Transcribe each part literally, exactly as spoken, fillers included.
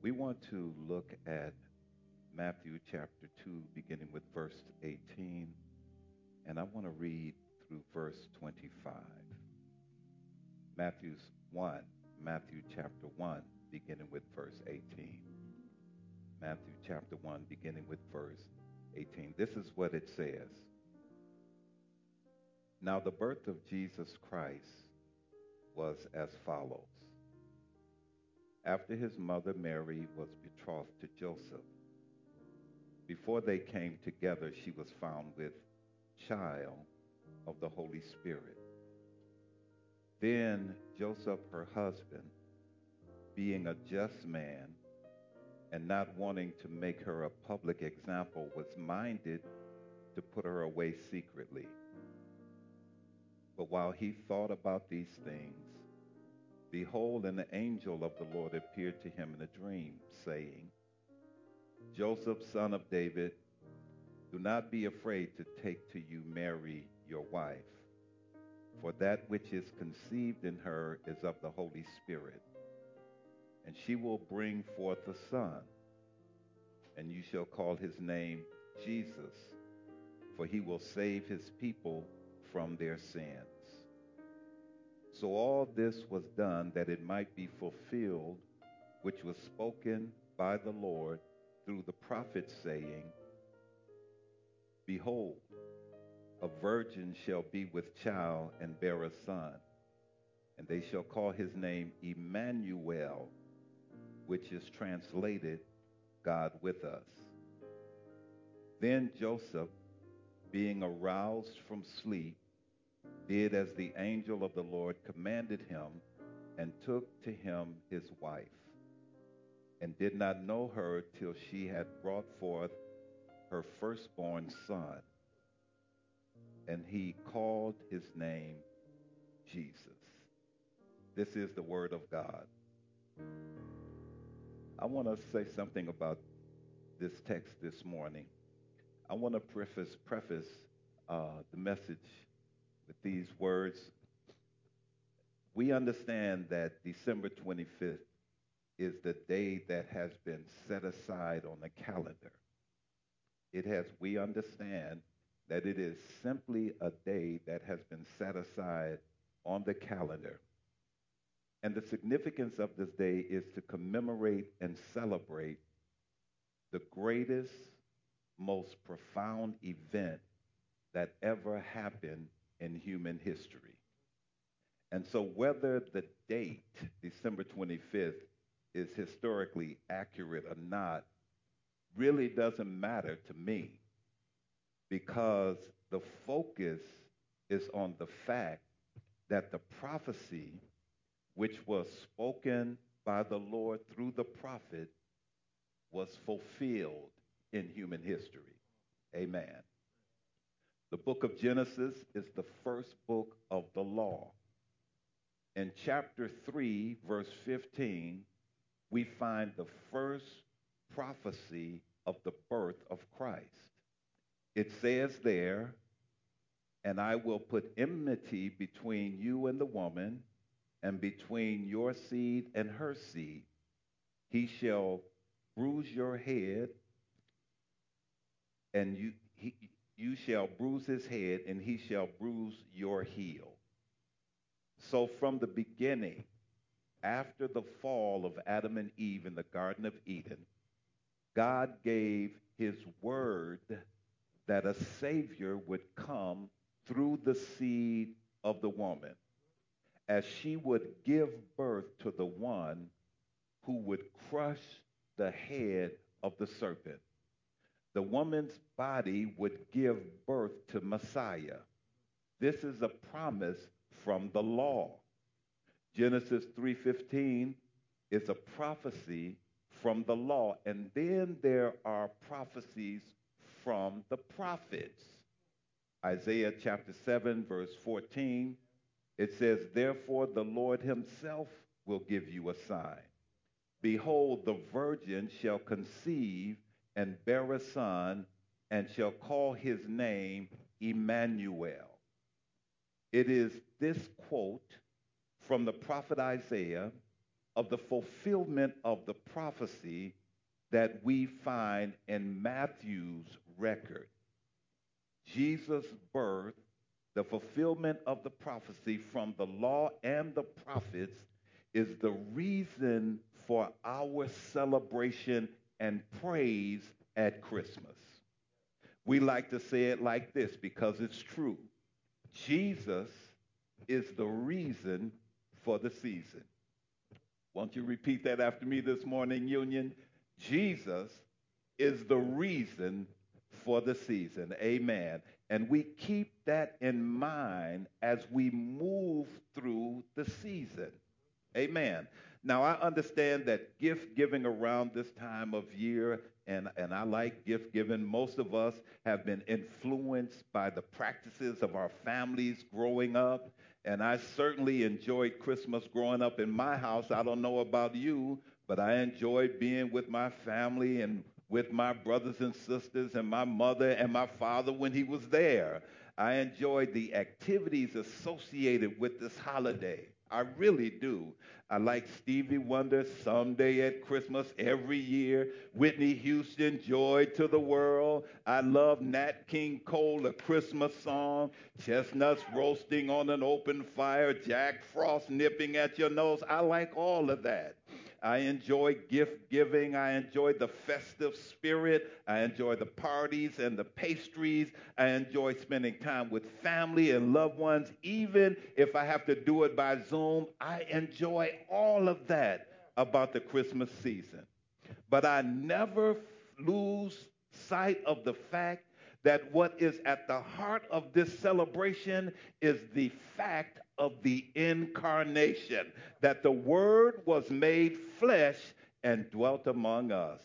We want to look at Matthew chapter two, beginning with verse eighteen, and I want to read through verse twenty-five. Matthew's one, Matthew chapter one, beginning with verse eighteen. Matthew chapter one, beginning with verse eighteen. This is what it says. Now, the birth of Jesus Christ was as follows. After his mother Mary was betrothed to Joseph, before they came together, she was found with child of the Holy Spirit. Then Joseph, her husband, being a just man and not wanting to make her a public example, was minded to put her away secretly. But while he thought about these things, behold, an angel of the Lord appeared to him in a dream, saying, Joseph, son of David, do not be afraid to take to you Mary, your wife, for that which is conceived in her is of the Holy Spirit. And she will bring forth a son, and you shall call his name Jesus, for he will save his people from their sins. So all this was done that it might be fulfilled, which was spoken by the Lord through the prophet, saying, Behold, a virgin shall be with child and bear a son, and they shall call his name Emmanuel, which is translated God with us. Then Joseph, being aroused from sleep, did as the angel of the Lord commanded him, and took to him his wife, and did not know her till she had brought forth her firstborn son, and he called his name Jesus. This is the word of God. I want to say something about this text this morning. I want to preface preface uh, the message with these words. We understand that December twenty-fifth is the day that has been set aside on the calendar. It has, we understand that it is simply a day that has been set aside on the calendar. And the significance of this day is to commemorate and celebrate the greatest, most profound event that ever happened in human history. And so whether the date, December twenty-fifth, is historically accurate or not, really doesn't matter to me, because the focus is on the fact that the prophecy, which was spoken by the Lord through the prophet, was fulfilled in human history. Amen. The book of Genesis is the first book of the law. In chapter three, verse fifteen, we find the first prophecy of the birth of Christ. It says there, and I will put enmity between you and the woman, and between your seed and her seed. He shall bruise your head, and you, he, you shall bruise his head, and he shall bruise your heel. So from the beginning, after the fall of Adam and Eve in the Garden of Eden, God gave his word that a Savior would come through the seed of the woman, as she would give birth to the one who would crush the head of the serpent. The woman's body would give birth to Messiah. This is a promise from the law. Genesis three fifteen is a prophecy from the law. And then there are prophecies from the prophets. Isaiah chapter seven, verse fourteen, it says, Therefore the Lord himself will give you a sign. Behold, the virgin shall conceive and bear a son, and shall call his name Emmanuel. It is this quote from the prophet Isaiah of the fulfillment of the prophecy that we find in Matthew's record. Jesus' birth, the fulfillment of the prophecy from the law and the prophets, is the reason for our celebration and praise at Christmas. We like to say it like this because it's true. Jesus is the reason for the season. Won't you repeat that after me this morning, Union? Jesus is the reason for the season. Amen. And we keep that in mind as we move through the season. Amen. Now, I understand that gift giving around this time of year, and, and I like gift giving. Most of us have been influenced by the practices of our families growing up. And I certainly enjoyed Christmas growing up in my house. I don't know about you, but I enjoyed being with my family and with my brothers and sisters and my mother and my father when he was there. I enjoyed the activities associated with this holiday. I really do. I like Stevie Wonder, Someday at Christmas, every year. Whitney Houston, Joy to the World. I love Nat King Cole, A Christmas Song. Chestnuts roasting on an open fire. Jack Frost nipping at your nose. I like all of that. I enjoy gift giving. I enjoy the festive spirit. I enjoy the parties and the pastries. I enjoy spending time with family and loved ones. Even if I have to do it by Zoom, I enjoy all of that about the Christmas season. But I never lose sight of the fact that what is at the heart of this celebration is the fact of the incarnation, that the Word was made flesh and dwelt among us.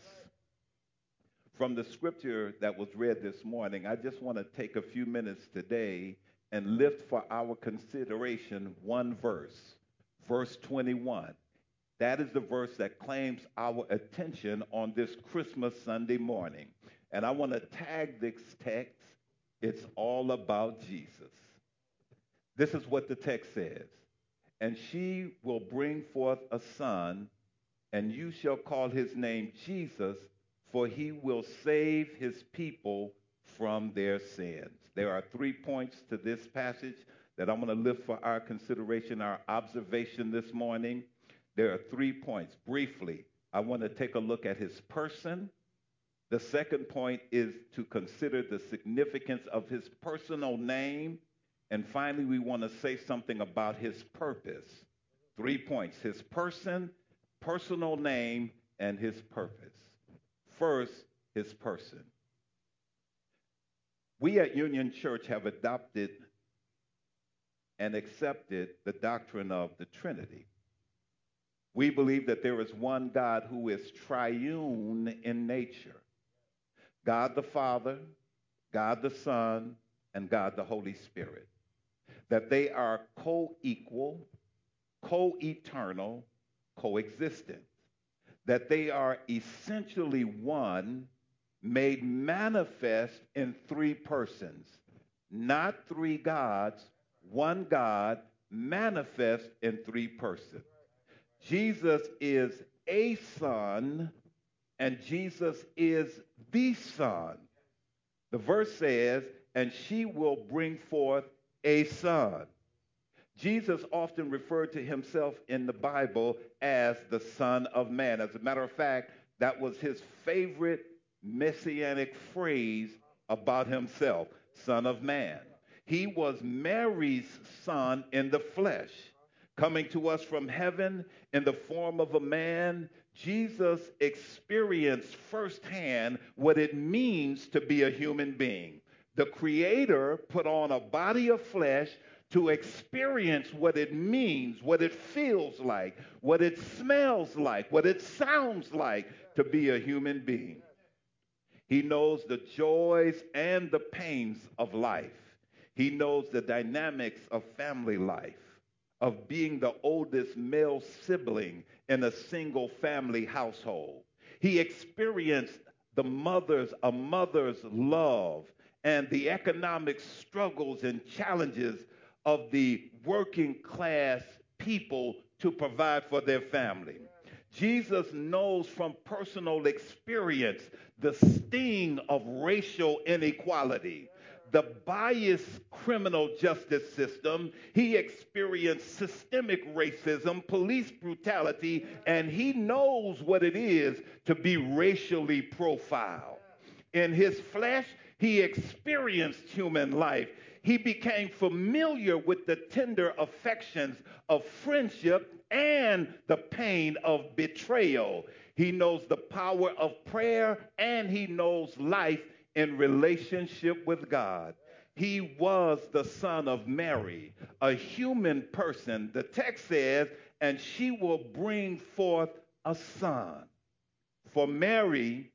From the scripture that was read this morning, I just want to take a few minutes today and lift for our consideration one verse, verse twenty-one. That is the verse that claims our attention on this Christmas Sunday morning. And I want to tag this text, it's all about Jesus. This is what the text says. And she will bring forth a son, and you shall call his name Jesus, for he will save his people from their sins. There are three points to this passage that I'm going to lift for our consideration, our observation this morning. There are three points. Briefly, I want to take a look at his person. The second point is to consider the significance of his personal name. And finally, we want to say something about his purpose. Three points: his person, personal name, and his purpose. First, his person. We at Union Church have adopted and accepted the doctrine of the Trinity. We believe that there is one God who is triune in nature. God the Father, God the Son, and God the Holy Spirit. That they are co-equal, co-eternal, coexistent. That they are essentially one, made manifest in three persons. Not three gods, one God, manifest in three persons. Jesus is a son, and Jesus is the Son. The verse says, and she will bring forth a son. Jesus often referred to himself in the Bible as the Son of Man. As a matter of fact, that was his favorite messianic phrase about himself, Son of Man. He was Mary's son in the flesh. Coming to us from heaven in the form of a man, Jesus experienced firsthand what it means to be a human being. The Creator put on a body of flesh to experience what it means, what it feels like, what it smells like, what it sounds like to be a human being. He knows the joys and the pains of life. He knows the dynamics of family life, of being the oldest male sibling in a single family household. He experienced the mother's, a mother's love and the economic struggles and challenges of the working class people to provide for their family. Jesus knows from personal experience the sting of racial inequality, the biased criminal justice system. He experienced systemic racism, police brutality, and he knows what it is to be racially profiled. In his flesh, he experienced human life. He became familiar with the tender affections of friendship and the pain of betrayal. He knows the power of prayer and he knows life in relationship with God. He was the son of Mary, a human person. The text says, and she will bring forth a son. For Mary,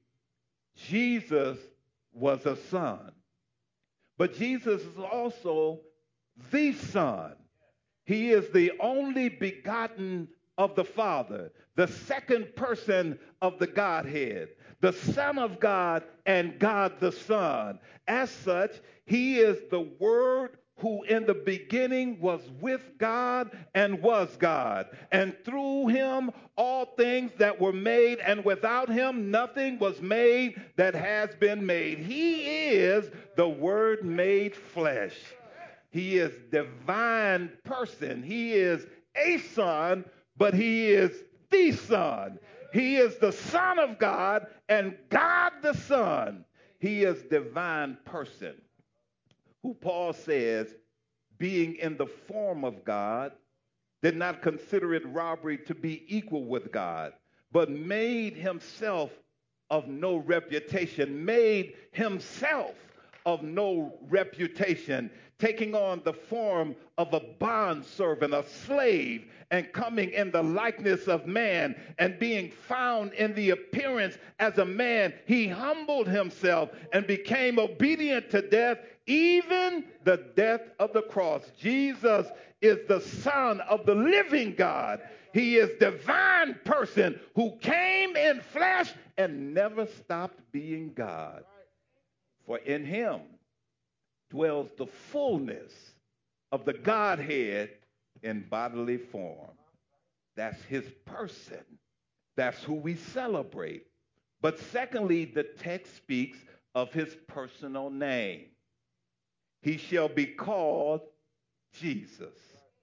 Jesus was a son. But Jesus is also the Son. He is the only begotten of the Father, the second person of the Godhead, the Son of God and God the Son. As such, he is the Word who in the beginning was with God and was God. And through him all things that were made, and without him nothing was made that has been made. He is the Word made flesh. He is divine person. He is a son, but he is the Son. He is the Son of God and God the Son. He is divine person, who Paul says, being in the form of God, did not consider it robbery to be equal with God, but made himself of no reputation, made himself of no reputation, taking on the form of a bondservant, a slave, and coming in the likeness of man, and being found in the appearance as a man, he humbled himself and became obedient to death, even the death of the cross. Jesus is the Son of the living God. He is divine person who came in flesh and never stopped being God. For in him dwells the fullness of the Godhead in bodily form. That's his person. That's who we celebrate. But secondly, the text speaks of his personal name. He shall be called Jesus.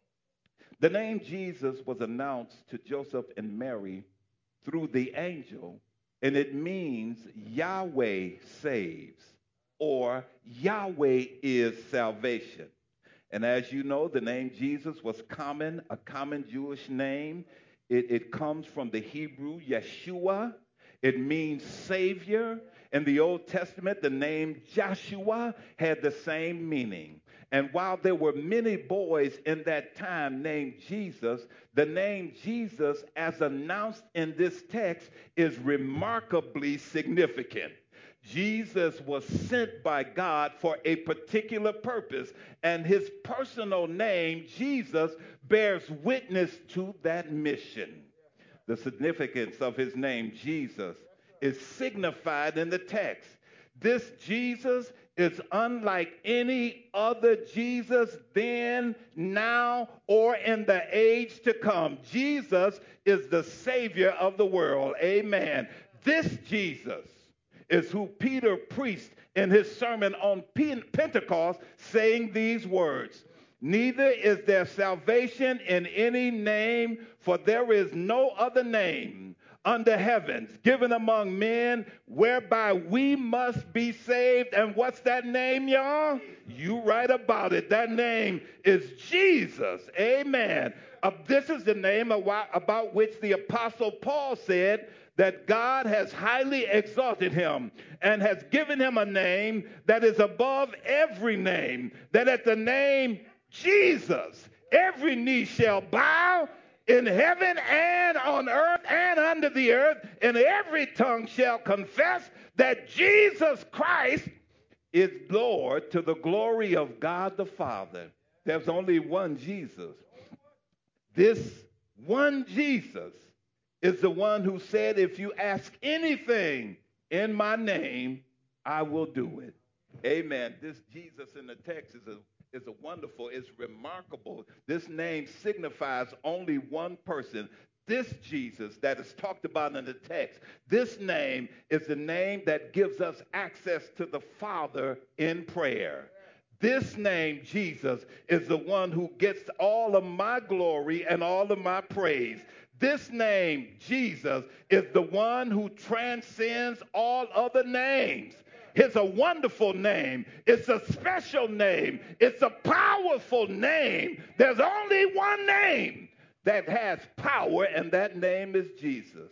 The name Jesus was announced to Joseph and Mary through the angel, and it means Yahweh saves, or Yahweh is salvation. And as you know, the name Jesus was common, a common Jewish name. It, it comes from the Hebrew Yeshua. It means Savior. In the Old Testament, the name Joshua had the same meaning. And while there were many boys in that time named Jesus, the name Jesus, as announced in this text, is remarkably significant. Jesus was sent by God for a particular purpose, and his personal name, Jesus, bears witness to that mission. The significance of his name, Jesus, is signified in the text. This Jesus is unlike any other Jesus then, now, or in the age to come. Jesus is the Savior of the world. Amen. This Jesus is who Peter preached in his sermon on Pentecost, saying these words: neither is there salvation in any name, for there is no other name under heavens given among men whereby we must be saved. And what's that name, y'all? You write about it. That name is Jesus. Amen. Uh, this is the name about which the Apostle Paul said that God has highly exalted him and has given him a name that is above every name, that at the name Jesus every knee shall bow in heaven and on earth and under the earth, and every tongue shall confess that Jesus Christ is Lord, to the glory of God the Father. There's only one Jesus. This one Jesus is the one who said, if you ask anything in my name, I will do it. Amen. This Jesus in the text is a is a wonderful, it's remarkable. This name signifies only one person. This Jesus that is talked about in the text, this name is the name that gives us access to the Father in prayer. This name, Jesus, is the one who gets all of my glory and all of my praise. This name, Jesus, is the one who transcends all other names. It's a wonderful name. It's a special name. It's a powerful name. There's only one name that has power, and that name is Jesus.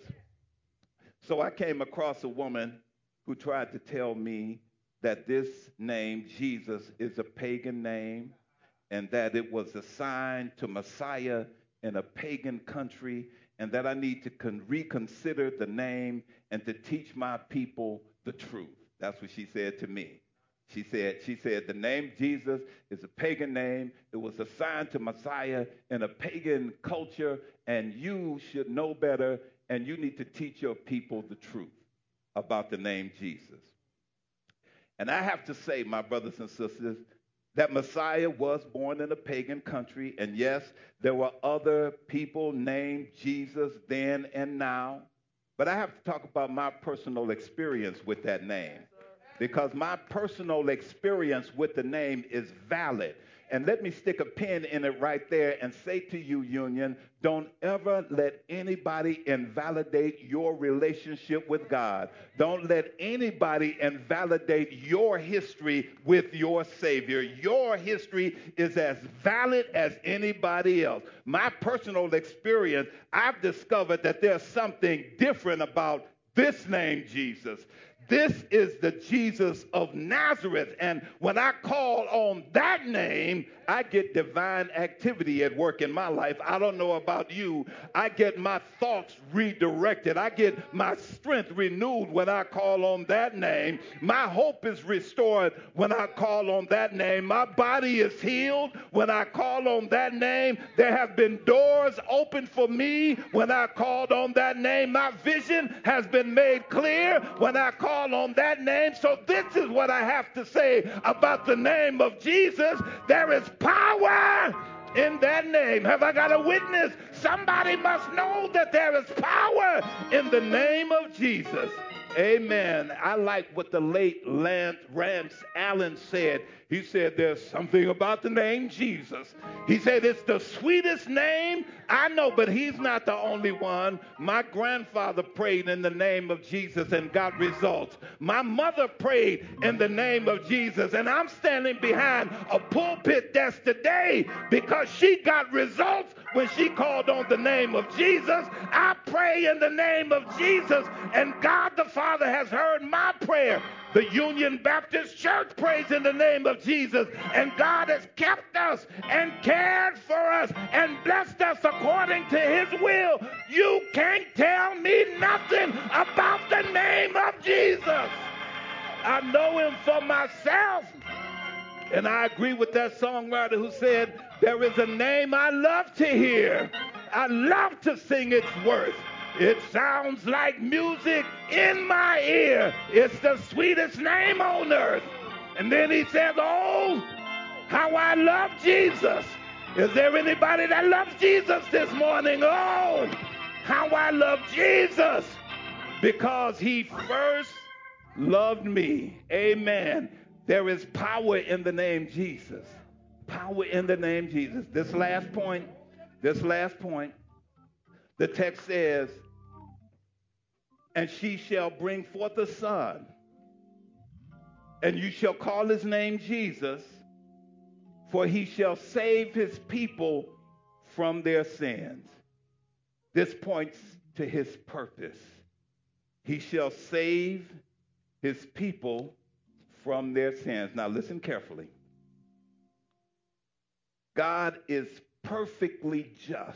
So I came across a woman who tried to tell me that this name, Jesus, is a pagan name and that it was assigned to Messiah in a pagan country, and that I need to con- reconsider the name and to teach my people the truth. That's what she said to me. She said, she said, the name Jesus is a pagan name. It was assigned to Messiah in a pagan culture, and you should know better, and you need to teach your people the truth about the name Jesus. And I have to say, my brothers and sisters, that Messiah was born in a pagan country, and yes, there were other people named Jesus then and now, but I have to talk about my personal experience with that name, because my personal experience with the name is valid. And let me stick a pin in it right there and say to you, Union, don't ever let anybody invalidate your relationship with God. Don't let anybody invalidate your history with your Savior. Your history is as valid as anybody else. My personal experience, I've discovered that there's something different about this name, Jesus. This is the Jesus of Nazareth. And when I call on that name, I get divine activity at work in my life. I don't know about you. I get my thoughts redirected. I get my strength renewed when I call on that name. My hope is restored when I call on that name. My body is healed when I call on that name. There have been doors opened for me when I called on that name. My vision has been made clear when I call on that name. So this is what I have to say about the name of Jesus. There is power in that name. Have I got a witness? Somebody must know that there is power in the name of Jesus. Amen. I like what the late Lance Rance Allen said. He said there's something about the name Jesus. He said it's the sweetest name I know, but he's not the only one. My grandfather prayed in the name of Jesus and got results. My mother prayed in the name of Jesus, and I'm standing behind a pulpit desk today because she got results when she called on the name of Jesus. I pray in the name of Jesus, and God the Father has heard my prayer. The Union Baptist Church prays in the name of Jesus, and God has kept us and cared for us and blessed us according to his will. You can't tell me nothing about the name of Jesus. I know him for myself. And I agree with that songwriter who said, there is a name I love to hear. I love to sing its worth. It sounds like music in my ear. It's the sweetest name on earth. And then he says, oh, how I love Jesus. Is there anybody that loves Jesus this morning? Oh, how I love Jesus, because he first loved me. Amen. There is power in the name Jesus. Power in the name Jesus. This last point, this last point, the text says, and she shall bring forth a son, and you shall call his name Jesus, for he shall save his people from their sins. This points to his purpose. He shall save his people from their sins. Now listen carefully. God is perfectly just.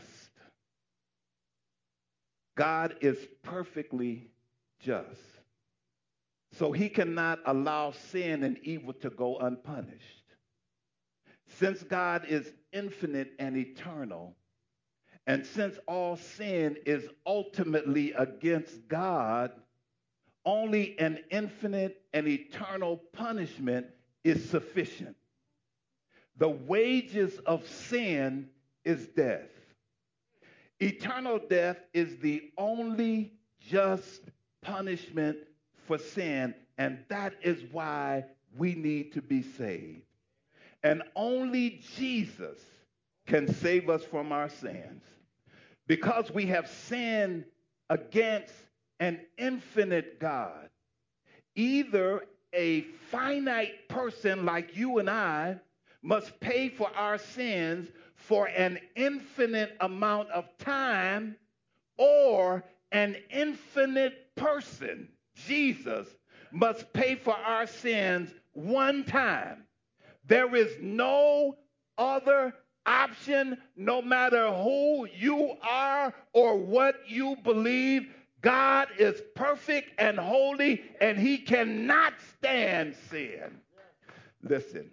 God is perfectly just. So he cannot allow sin and evil to go unpunished. Since God is infinite and eternal, and since all sin is ultimately against God, only an infinite and eternal punishment is sufficient. The wages of sin is death. Eternal death is the only just punishment for sin, and that is why we need to be saved. And only Jesus can save us from our sins. Because we have sinned against an infinite God, either a finite person like you and I must pay for our sins for an infinite amount of time, or an infinite person, Jesus, must pay for our sins one time. There is no other option, no matter who you are or what you believe. God is perfect and holy, and he cannot stand sin. Listen,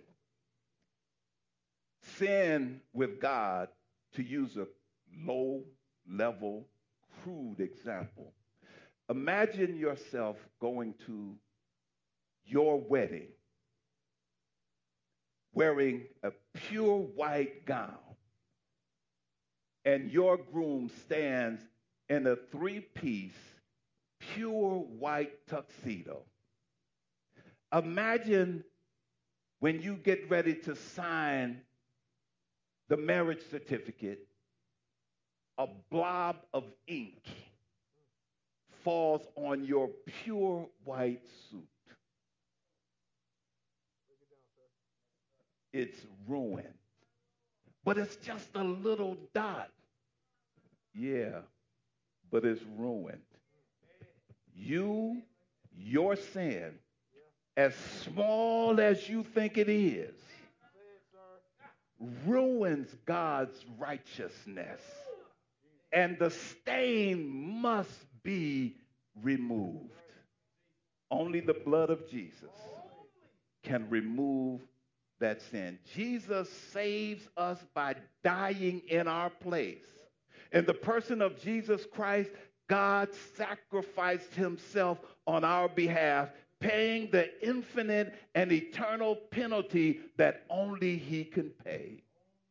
sin with God, to use a low-level, crude example. Imagine yourself going to your wedding wearing a pure white gown, and your groom stands in a three-piece, pure white tuxedo. Imagine when you get ready to sign the marriage certificate, a blob of ink falls on your pure white suit. It's ruined. But it's just a little dot. Yeah, but it's ruined. You, your sin, as small as you think it is, ruins God's righteousness. And the stain must be removed. Only the blood of Jesus can remove that sin. Jesus saves us by dying in our place. In the person of Jesus Christ, God sacrificed himself on our behalf, paying the infinite and eternal penalty that only he can pay.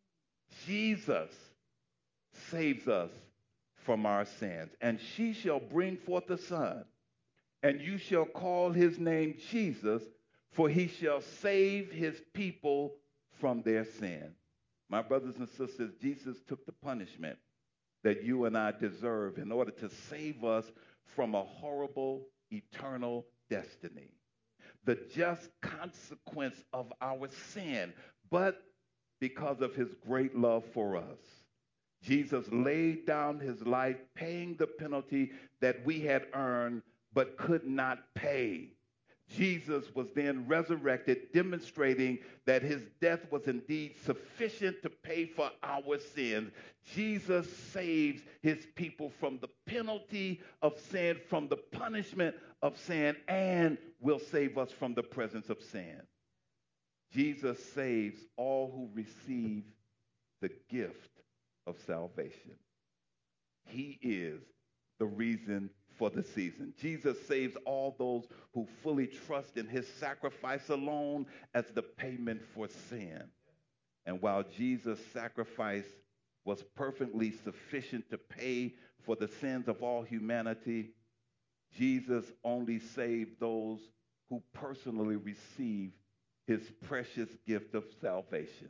Jesus saves us from our sins. And she shall bring forth a son, and you shall call his name Jesus, for he shall save his people from their sin. My brothers and sisters, Jesus took the punishment that you and I deserve in order to save us from a horrible, eternal destiny. The just consequence of our sin, but because of his great love for us, Jesus laid down his life, paying the penalty that we had earned but could not pay. Jesus was then resurrected, demonstrating that his death was indeed sufficient to pay for our sins. Jesus saves his people from the penalty of sin, from the punishment of sin, and will save us from the presence of sin. Jesus saves all who receive the gift of salvation. He is the reason for the season. Jesus saves all those who fully trust in his sacrifice alone as the payment for sin. And while Jesus' sacrifice was perfectly sufficient to pay for the sins of all humanity, Jesus only saved those who personally received his precious gift of salvation.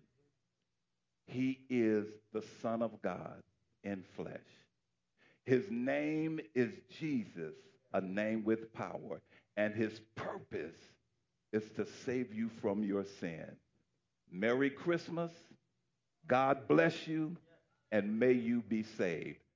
He is the Son of God in flesh. His name is Jesus, a name with power, and his purpose is to save you from your sin. Merry Christmas. God bless you, and may you be saved.